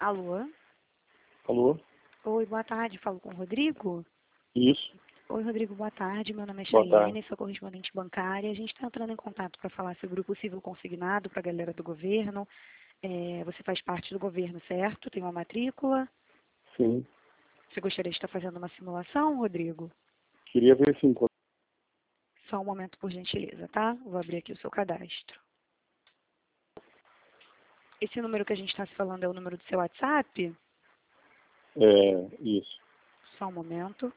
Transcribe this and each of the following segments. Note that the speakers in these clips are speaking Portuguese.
Alô? Alô? Oi, boa tarde. Falo com o Rodrigo? Isso. Oi, Rodrigo, boa tarde. Meu nome é Boa tarde. Chayane, sou correspondente bancária. A gente está entrando em contato para falar sobre o possível consignado para a galera do governo. Você faz parte do governo, certo? Tem uma matrícula? Sim. Você gostaria de estar fazendo uma simulação, Rodrigo? Queria ver se encontra. Só um momento, por gentileza, tá? Vou abrir aqui o seu cadastro. Esse número que a gente está se falando é o número do seu WhatsApp? Isso. Só um momento.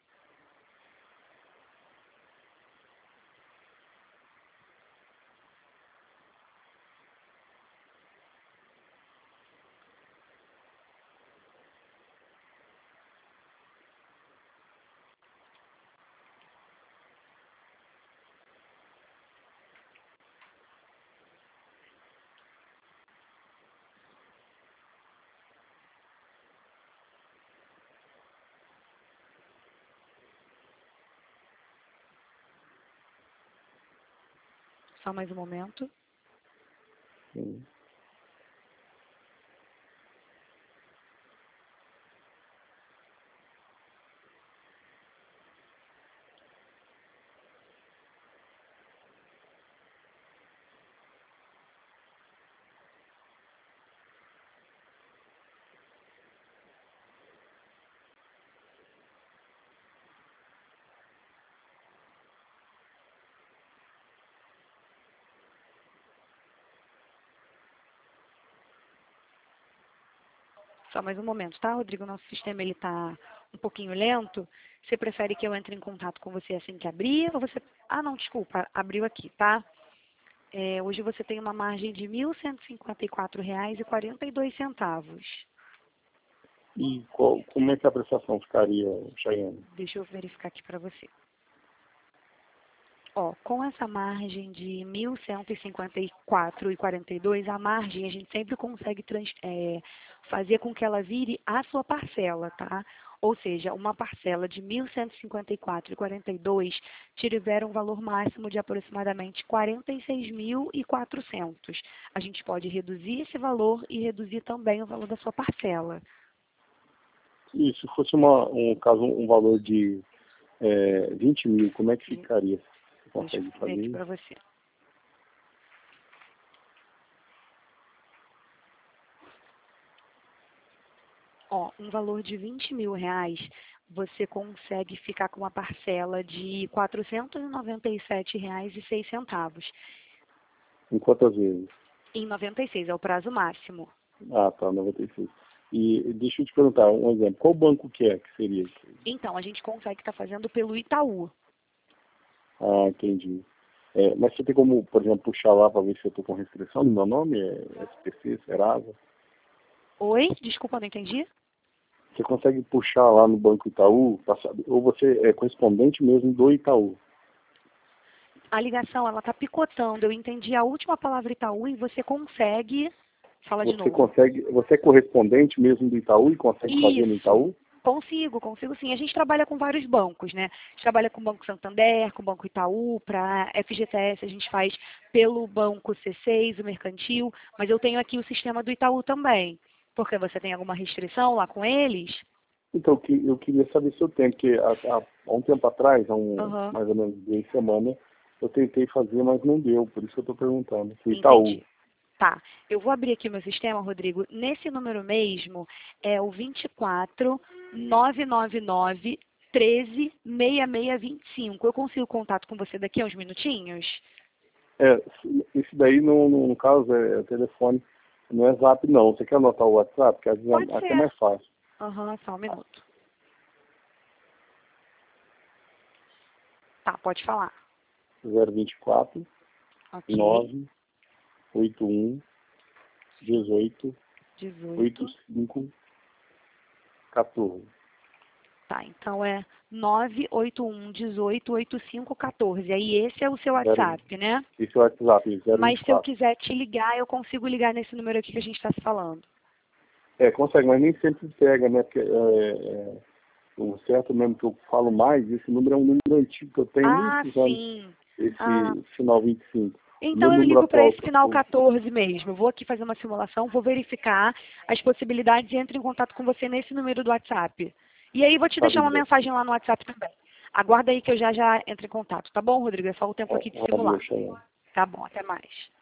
Só mais um momento. Sim. Só mais um momento, tá, Rodrigo? Nosso sistema ele está um pouquinho lento. Você prefere que eu entre em contato com você assim que abrir? Ou você... Ah, não, desculpa, abriu aqui, tá? Hoje você tem uma margem de R$ 1.154,42. E como é que a prestação ficaria, Chayane? Deixa eu verificar aqui para você. Ó, com essa margem de R$ 1.154,42, a margem a gente sempre consegue fazer com que ela vire a sua parcela, tá? Ou seja, uma parcela de R$ 1.154,42 tiver um valor máximo de aproximadamente R$ 46.400. A gente pode reduzir esse valor e reduzir também o valor da sua parcela. E se fosse um valor de 20 mil, como é que ficaria? Você Deixa consegue eu ver fazer aqui isso? para você. Ó, um valor de R$ 20.000, você consegue ficar com uma parcela de R$ 497,06. Em quantas vezes? Em 96, é o prazo máximo. Ah, tá, 96. E deixa eu te perguntar, um exemplo. Qual banco que seria? Então, a gente consegue estar fazendo pelo Itaú. Ah, entendi. Mas você tem como, por exemplo, puxar lá para ver se eu estou com restrição no meu nome? SPC, Serasa? Oi? Desculpa, não entendi. Você consegue puxar lá no Banco Itaú, ou você é correspondente mesmo do Itaú? A ligação, ela está picotando. Eu entendi a última palavra Itaú e você consegue... Fala de novo. Você é correspondente mesmo do Itaú e consegue fazer no Isso. Itaú? Consigo sim. A gente trabalha com vários bancos, né? A gente trabalha com o Banco Santander, com o Banco Itaú, para FGTS a gente faz pelo Banco C6, o Mercantil, mas eu tenho aqui o sistema do Itaú também. Porque você tem alguma restrição lá com eles? Então, eu queria saber se eu tenho, porque há um tempo atrás, Aham, mais ou menos 2 semanas, eu tentei fazer, mas não deu, por isso que eu estou perguntando. O Itaú. entendi. Tá, eu vou abrir aqui o meu sistema, Rodrigo. Nesse número mesmo, é o 24 999 13 6625. Eu consigo contato com você daqui a uns minutinhos? Esse daí, no caso, é telefone, não é Zap, não. Você quer anotar o WhatsApp? Que às vezes Pode até é ser. mais fácil. Aham, só um minuto. Tá, pode falar. 024 Ok. 981 18 18. 85 14. Tá, então é 981 18 85 14. Aí esse é o seu Zero- WhatsApp, né? Esse é o WhatsApp, Mas se eu 024. quiser te ligar, eu consigo ligar nesse número aqui que a gente está se falando. Consegue, mas nem sempre pega, né? Porque o certo mesmo que eu falo mais, esse número é um número antigo que eu tenho há Ah, muitos anos, sim. Ah, esse final 25. Então eu ligo para esse final 14 mesmo. Eu vou aqui fazer uma simulação, vou verificar as possibilidades e entro em contato com você nesse número do WhatsApp. E aí vou te deixar uma mensagem lá no WhatsApp também. Aguarda aí que eu já entro em contato. Tá bom, Rodrigo? É só o tempo aqui de simular. Tá bom, até mais.